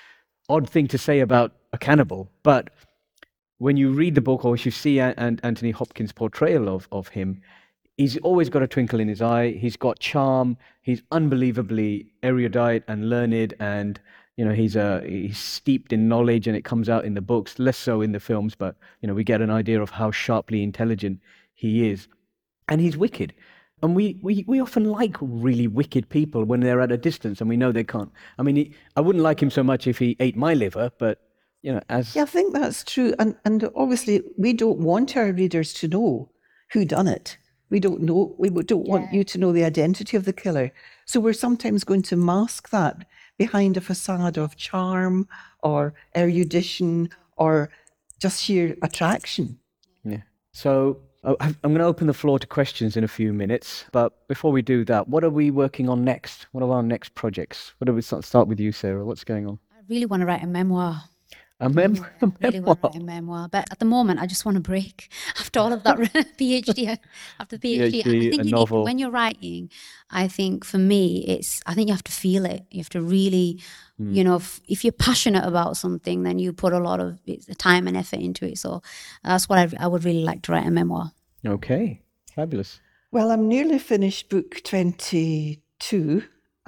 odd thing to say about a cannibal, but when you read the book or if you see a- and Anthony Hopkins' portrayal of, of him, he's always got a twinkle in his eye, he's got charm, he's unbelievably erudite and learned, and you know, he's uh, he's steeped in knowledge, and it comes out in the books, less so in the films, but, you know, we get an idea of how sharply intelligent he is. And he's wicked. And we, we, we often like really wicked people when they're at a distance and we know they can't. I mean, he, I wouldn't like him so much if he ate my liver, but, you know, as... Yeah, I think that's true. And, and obviously, we don't want our readers to know who done it. We don't know, we don't yeah. want you to know the identity of the killer. So we're sometimes going to mask that behind a facade of charm or erudition or just sheer attraction. Yeah. So uh, I'm going to open the floor to questions in a few minutes. But before we do that, what are we working on next? What are our next projects? What do we start, start with you, Sarah? What's going on? I really want to write a memoir. A, mem- yeah, a memoir? I really want to write a memoir. But at the moment, I just want to break after all of that PhD. After the PhD, PhD I think you novel. Need, when you're writing, I think for me, it's, I think you have to feel it. You have to really, mm. you know, if, if you're passionate about something, then you put a lot of time and effort into it. So that's what I, I would really like to write a memoir. Okay, fabulous. Well, I'm nearly finished book twenty-two,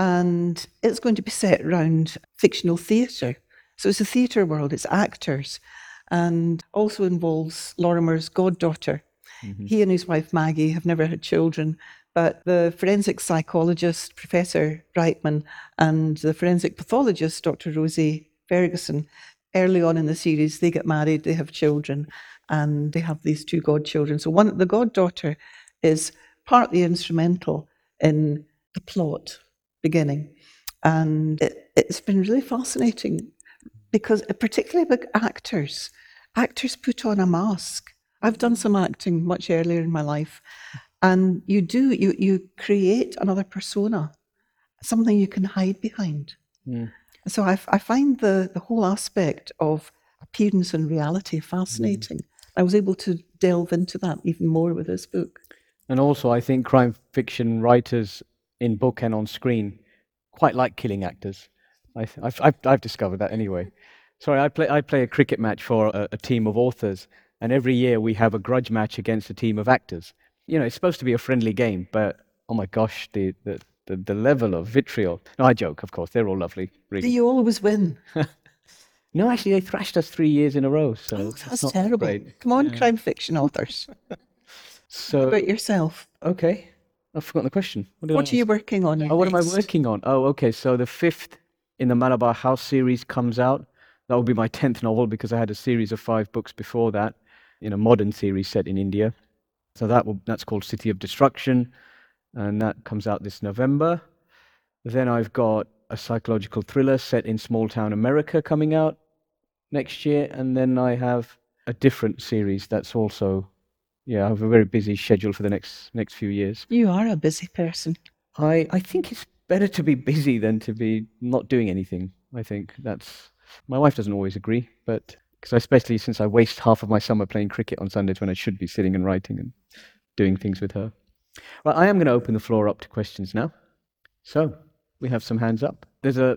and it's going to be set around fictional theatre. So it's a theatre world, it's actors, and also involves Lorimer's goddaughter. Mm-hmm. He and his wife Maggie have never had children, but the forensic psychologist, Professor Reitman, and the forensic pathologist, Doctor Rosie Ferguson, early on in the series, they get married, they have children, and they have these two godchildren. So one, the goddaughter is partly instrumental in the plot beginning. And it, it's been really fascinating because particularly with actors, actors put on a mask. I've done some acting much earlier in my life, and you do, you, you create another persona, something you can hide behind. Mm. So I, I find the, the whole aspect of appearance and reality fascinating. Mm. I was able to delve into that even more with this book. And also I think crime fiction writers in book and on screen quite like killing actors. I, I've, I've, I've discovered that anyway. Sorry, I play I play a cricket match for a, a team of authors, and every year we have a grudge match against a team of actors. You know, it's supposed to be a friendly game, but oh my gosh, the the, the, the level of vitriol. No, I joke, of course, they're all lovely. Really. Do you always win? No, actually, they thrashed us three years in a row. So oh, that's terrible. Great. Come on, yeah. crime fiction authors. So, what about yourself? Okay, I've forgotten the question. What, what are you working on? Oh, what am I working on? Oh, okay, so the fifth In the Malabar House series comes out. That will be my tenth novel because I had a series of five books before that in a modern series set in India. So that will, that's called City of Destruction, and that comes out this November. Then I've got a psychological thriller set in small town America coming out next year, and then I have a different series that's also, yeah, I have a very busy schedule for the next next few years. You are a busy person. I, I think it's better to be busy than to be not doing anything. I think that's, my wife doesn't always agree, but because especially since I waste half of my summer playing cricket on Sundays when I should be sitting and writing and doing things with her. Right, I am going to open the floor up to questions now. So we have some hands up. There's a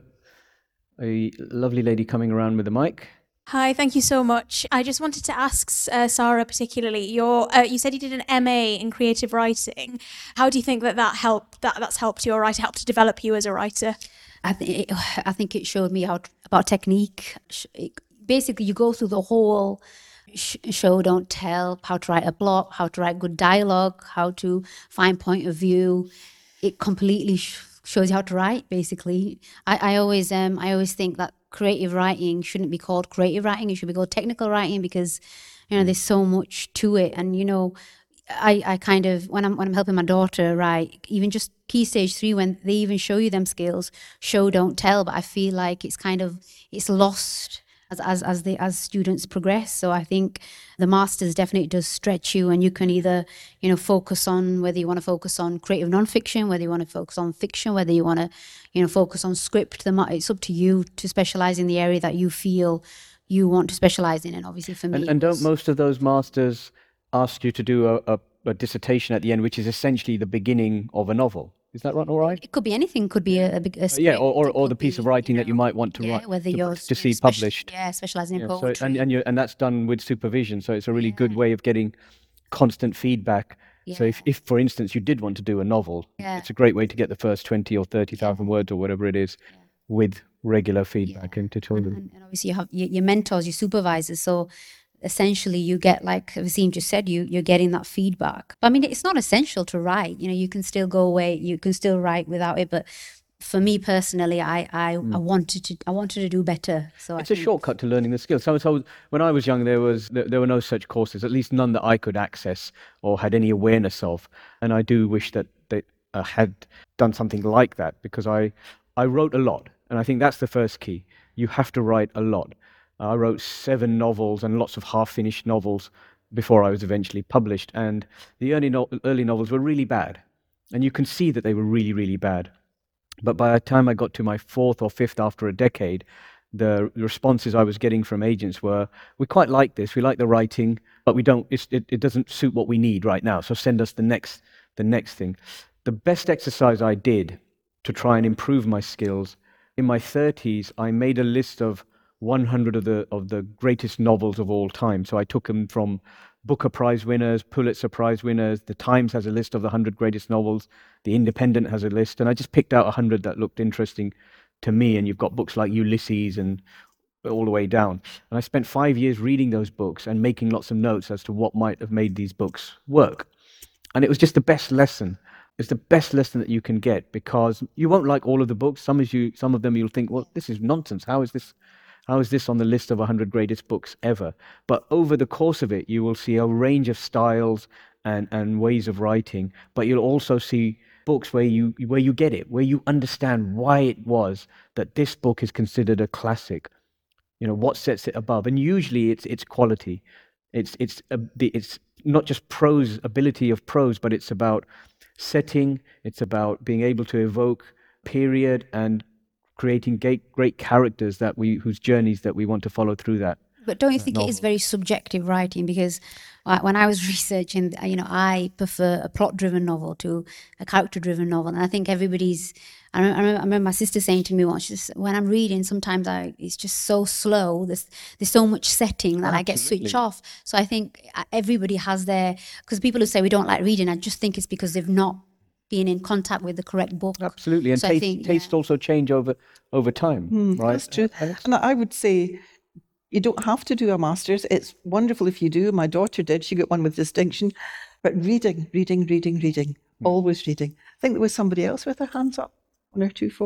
a lovely lady coming around with a mic. Hi, thank you so much. I just wanted to ask uh, Sarah particularly, your, uh, you said you did an M A in creative writing. How do you think that, that, helped, that that's helped your writer, helped to develop you as a writer? I, th- I think it showed me how about technique. Basically, you go through the whole sh- show, don't tell, how to write a plot, how to write good dialogue, how to find point of view. It completely sh- shows you how to write, basically. I, I always um I always think that creative writing shouldn't be called creative writing. It should be called technical writing because, you know, there's so much to it. And, you know, I, I kind of, when I'm when I'm helping my daughter write, even just Key Stage three, when they even show you them skills, show, don't tell. But I feel like it's kind of, it's lost as as as the as students progress. So I think the masters definitely does stretch you, and you can either, you know, focus on whether you want to focus on creative nonfiction, whether you want to focus on fiction, whether you want to, you know, focus on script. The it's up to you to specialize in the area that you feel you want to specialize in. And obviously for me, and, and don't most of those masters ask you to do a, a, a dissertation at the end, which is essentially the beginning of a novel? Is that right? All right. It could be anything. Could be a, a big. A Uh, yeah, or or, or the could piece be, of writing you that you know, might want to yeah, write whether to, you're to you see know, speci- published. Yeah, specializing in Yeah, so, poetry. and and you and that's done with supervision. So it's a really good Yeah. way of getting constant feedback. So if, Yeah. if, for instance, you did want to do a novel, Yeah. it's a great way to get the first twenty or thirty thousand words or whatever it is, with regular feedback and to tell them. and, and obviously you have your, your mentors, your supervisors. So essentially you get, like Vaseem just said, you you're getting that feedback. I mean, it's not essential to write. You know, you can still go away, you can still write without it. But for me personally, I I, I wanted to I wanted to do better. So It's I a think, shortcut to learning the skills. So, so when I was young, there was there, there were no such courses, at least none that I could access or had any awareness of. And I do wish that they uh, had done something like that, because I I wrote a lot, and I think that's the first key. You have to write a lot. I wrote seven novels and lots of half-finished novels before I was eventually published, and the early no- early novels were really bad, and you can see that they were really really bad. But by the time I got to my fourth or fifth after a decade, the responses I was getting from agents were, we quite like this, we like the writing, but we don't, it's, it, it doesn't suit what we need right now, so send us the next, the next thing. The best exercise I did to try and improve my skills, in my thirties, I made a list of one hundred of the of the greatest novels of all time. So I took them from Booker Prize winners, Pulitzer Prize winners. The Times has a list of the one hundred greatest novels. The Independent has a list. And I just picked out one hundred that looked interesting to me. And you've got books like Ulysses and all the way down. And I spent five years reading those books and making lots of notes as to what might have made these books work. And it was just the best lesson. It's the best lesson that you can get, because you won't like all of the books. Some of you, some of them you'll think, well, this is nonsense. How is this? How is this on the list of one hundred greatest books ever? But over the course of it, you will see a range of styles and, and ways of writing. But you'll also see books where you where you get it, where you understand why it was that this book is considered a classic. You know, what sets it above? And usually, it's it's quality. It's it's a, the, it's not just prose, ability of prose, but it's about setting. It's about being able to evoke period and creating great, great characters that we whose journeys that we want to follow through that. But don't you think novel. it is very subjective writing? Because uh, when I was researching, you know, I prefer a plot-driven novel to a character-driven novel, and I think everybody's. I remember, I remember my sister saying to me once, just, when I'm reading, sometimes I it's just so slow. There's there's so much setting that Oh, I get absolutely. switched off. So I think everybody has their, because people who say we don't like reading, I just think it's because they've not been in contact with the correct book. Absolutely, and So I taste, think, tastes yeah. also change over over time, Mm, right? That's true. Alex? And I would say you don't have to do a master's. It's wonderful if you do. My daughter did. She got one with distinction. But reading, reading, reading, reading, always reading. I think there was somebody else with their hands up, one or two folk.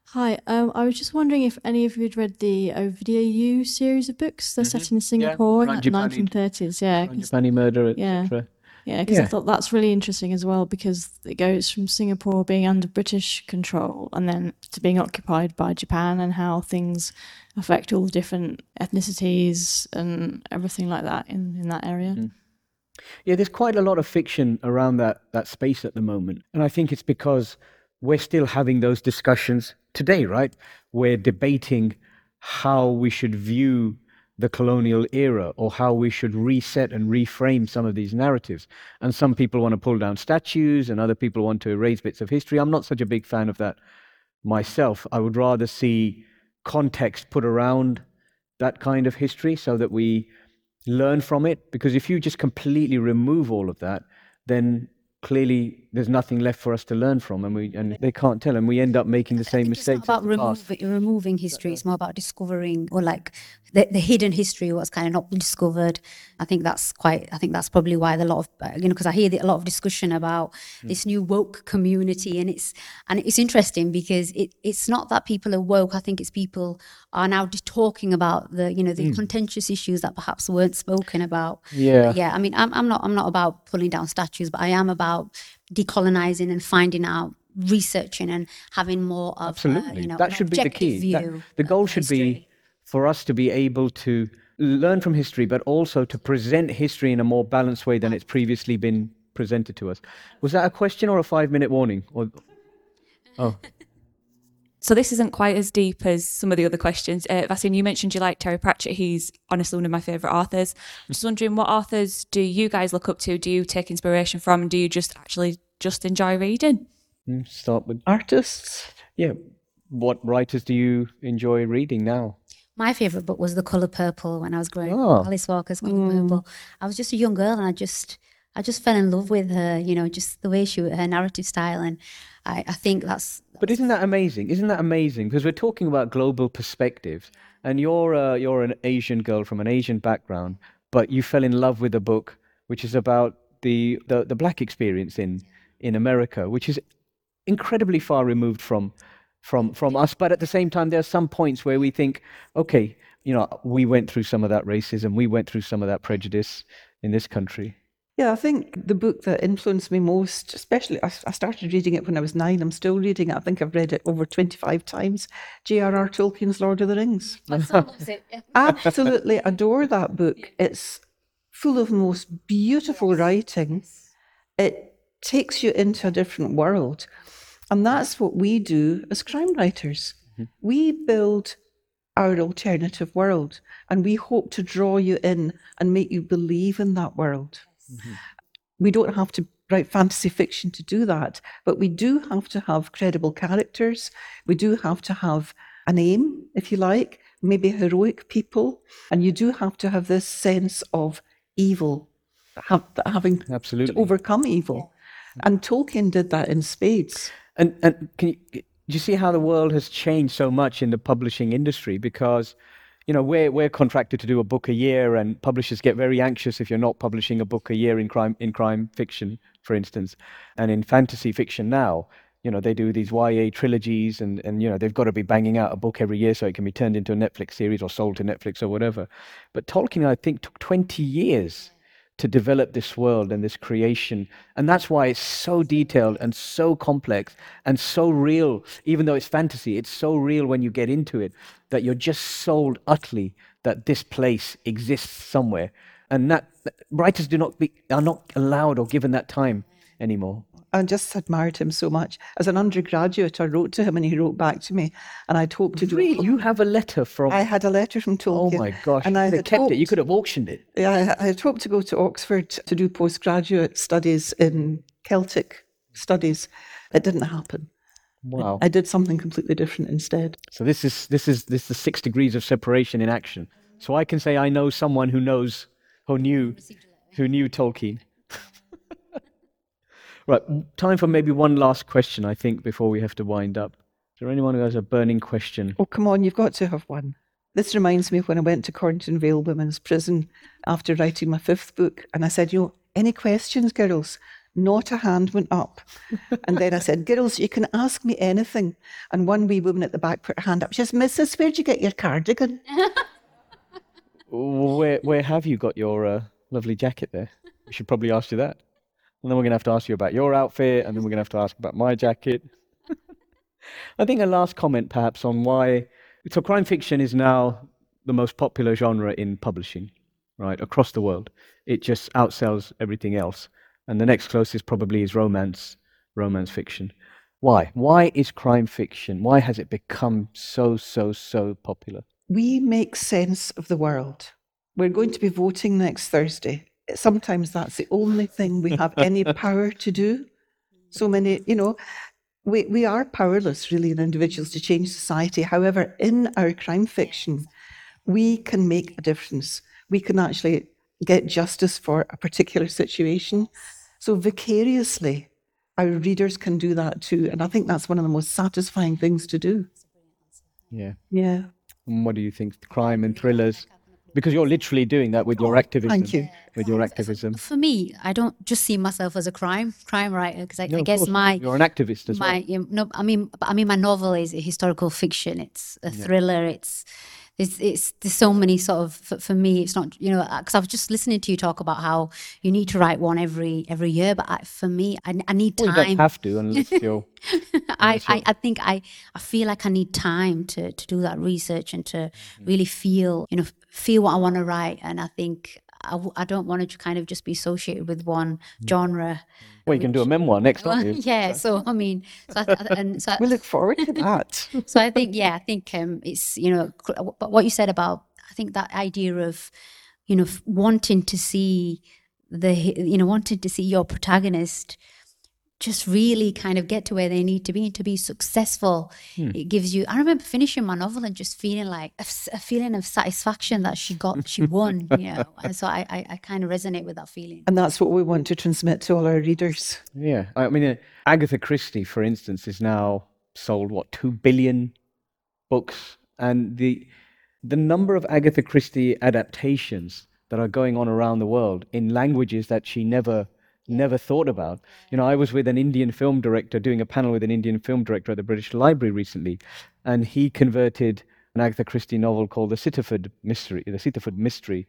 Hi, um, I was just wondering if any of you had read the Ovidiu series of books. They're set in Singapore in the nineteen thirties. Yeah, 'cause- Frangipani murder, yeah. et cetera. Yeah, because I thought that's really interesting as well, because it goes from Singapore being under British control and then to being occupied by Japan, and how things affect all the different ethnicities and everything like that in, in that area. Mm. Yeah, there's quite a lot of fiction around that, that space at the moment. And I think it's because we're still having those discussions today, right? We're debating how we should view the colonial era, or how we should reset and reframe some of these narratives. And some people want to pull down statues, and other people want to erase bits of history. I'm not such a big fan of that myself. I would rather see context put around that kind of history so that we learn from it. Because if you just completely remove all of that, then clearly there's nothing left for us to learn from, and we and they can't tell, and we end up making the same mistakes. It's not about removing, removing history. It's more about discovering, or like the, the hidden history, what's kind of not been discovered. I think that's quite. I think that's probably why a lot of uh, you know, because I hear the, a lot of discussion about mm. this new woke community, and it's and it's interesting because it it's not that people are woke. I think it's people are now just talking about the you know the mm. contentious issues that perhaps weren't spoken about. Yeah, but yeah. I mean, I'm I'm not I'm not about pulling down statues, but I am about decolonizing and finding out, researching and having more of absolutely uh, you know, that should be the key. That, the goal should history. be for us to be able to learn from history, but also to present history in a more balanced way than it's previously been presented to us. Was that a question or a five minute warning? Or oh So this isn't quite as deep as some of the other questions. Uh, Vasim, you mentioned you like Terry Pratchett. He's honestly one of my favourite authors. Just wondering, what authors do you guys look up to? Do you take inspiration from? And do you just actually just enjoy reading? Start with artists. Yeah. What writers do you enjoy reading now? My favourite book was The Colour Purple when I was growing oh. up. Alice Walker's Colour mm. Purple. I was just a young girl, and I just I just fell in love with her, you know, just the way she, her narrative style. And I, I think that's, that's... But isn't that amazing? Isn't that amazing? Because we're talking about global perspectives, and you're, uh, you're an Asian girl from an Asian background, but you fell in love with a book which is about the, the, the black experience in, in America, which is incredibly far removed from, from, from us. But at the same time, there are some points where we think, okay, you know, we went through some of that racism, we went through some of that prejudice in this country. Yeah, I think the book that influenced me most, especially, I, I started reading it when I was nine. I'm still reading it. I think I've read it over twenty-five times. J R R Tolkien's Lord of the Rings. Absolutely adore that book. It's full of the most beautiful writing. It takes you into a different world. And that's what we do as crime writers. Mm-hmm. We build our alternative world, and we hope to draw you in and make you believe in that world. Mm-hmm. We don't have to write fantasy fiction to do that, but we do have to have credible characters. We do have to have an aim, if you like, maybe heroic people, and you do have to have this sense of evil, have, having Absolutely. to overcome evil. And Tolkien did that in spades. And and can you, do you see how the world has changed so much in the publishing industry? Because you know, we're, we're contracted to do a book a year, and publishers get very anxious if you're not publishing a book a year in crime in crime fiction, for instance. And in fantasy fiction now, you know, they do these Y A trilogies, and, and you know, they've got to be banging out a book every year so it can be turned into a Netflix series or sold to Netflix or whatever. But Tolkien, I think, took twenty years to develop this world and this creation. And that's why it's so detailed and so complex and so real. Even though it's fantasy, it's so real when you get into it that you're just sold utterly that this place exists somewhere. And that writers do not be, are not allowed or given that time anymore. I just admired him so much. As an undergraduate, I wrote to him and he wrote back to me, and I'd hoped to do really? it. You have a letter from... I had a letter from Tolkien. Oh my gosh, and I you had kept hoped, it. You could have auctioned it. Yeah, I had hoped to go to Oxford to do postgraduate studies in Celtic studies. It didn't happen. Wow. I did something completely different instead. So this is this is this is the six degrees of separation in action. So I can say I know someone who knows, who knew, who knew Tolkien. Right, time for maybe one last question, I think, before we have to wind up. Is there anyone who has a burning question? Oh, come on, you've got to have one. This reminds me of when I went to Cornton Vale Women's Prison after writing my fifth book, and I said, you know, any questions, girls? not a hand went up. And then I said, girls, you can ask me anything. And one wee woman at the back put her hand up. She says, Missus, where'd you get your cardigan? Where where have you got your uh, lovely jacket there? We should probably ask you that. And then we're going to have to ask you about your outfit, and then we're going to have to ask about my jacket. I think a last comment perhaps on why... So crime fiction is now the most popular genre in publishing, right, across the world. It just outsells everything else. And the next closest probably is romance, romance fiction. Why? Why is crime fiction? Why has it become so, so, so popular? We make sense of the world. We're going to be voting next Thursday. Sometimes that's the only thing we have any power to do. So many, you know, we, we are powerless really in individuals to change society. However, in our crime fiction, we can make a difference. We can actually get justice for a particular situation. So vicariously, our readers can do that too. And I think that's one of the most satisfying things to do. Yeah. Yeah. And what do you think? Crime and thrillers? Because you're literally doing that with your activism. Thank you. With your activism. For me, I don't just see myself as a crime crime writer because I, No, I of guess course. my You're an activist as my well. you know, no, I mean, but I mean, my novel is a historical fiction. It's a thriller. It's It's, it's there's so many sort of for, for me. It's not, you know, because I was just listening to you talk about how you need to write one every every year. But I, for me, I, I need Well, time. you don't have to unless you're... I, I, I think I, I feel like I need time to, to do that research and to Mm-hmm. really feel, you know, feel what I want to write. And I think I, w- I don't want to kind of just be associated with one genre. Well, you can do a memoir next, aren't you? Yeah, so I mean, so I, I- and so, We look forward to that. so I think, yeah, I think um, it's, you know, cr- but what you said about, I think that idea of, you know, f- wanting to see the, you know, wanting to see your protagonist just really kind of get to where they need to be and to be successful. It gives you, I remember finishing my novel and just feeling like a, s- a feeling of satisfaction that she got, she won, you know. And so I, I, I kind of resonate with that feeling. And that's what we want to transmit to all our readers. Yeah. I mean, uh, Agatha Christie, for instance, is now sold, what, two billion books? And the the number of Agatha Christie adaptations that are going on around the world in languages that she never never thought about. You know, I was with an Indian film director, doing a panel with an Indian film director at the British Library recently, and he converted an Agatha Christie novel called The Sitterford Mystery, The Sitterford Mystery,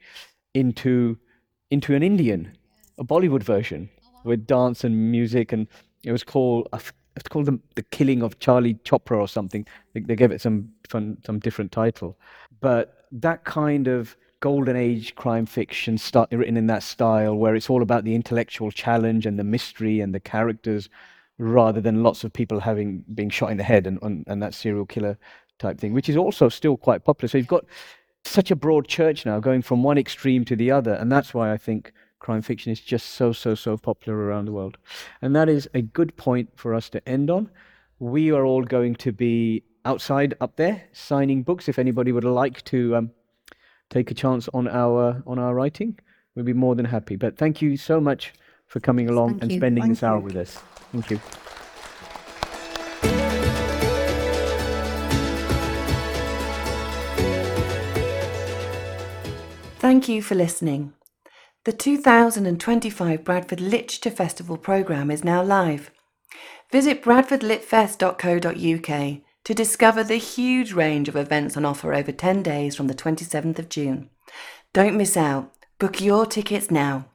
into into an Indian, a Bollywood version with dance and music, and it was called I f- it's called the, the Killing of Charlie Chopra or something. They, they gave it some fun, some different title, but that kind of golden age crime fiction start, written in that style, where it's all about the intellectual challenge and the mystery and the characters, rather than lots of people having being shot in the head and, and, and that serial killer type thing, which is also still quite popular. So you've got such a broad church now going from one extreme to the other, and that's why I think crime fiction is just so, so, so popular around the world. And that is a good point for us to end on. We are all going to be outside up there signing books. If anybody would like to um, take a chance on our on our writing, we'd be more than happy. But thank you so much for coming along Thank and you. spending Thank this hour you. with us. Thank you. Thank you for listening. The two thousand twenty-five Bradford Literature Festival programme is now live. Visit bradford lit fest dot co dot uk to discover the huge range of events on offer over ten days from the twenty-seventh of June. Don't miss out. Book your tickets now.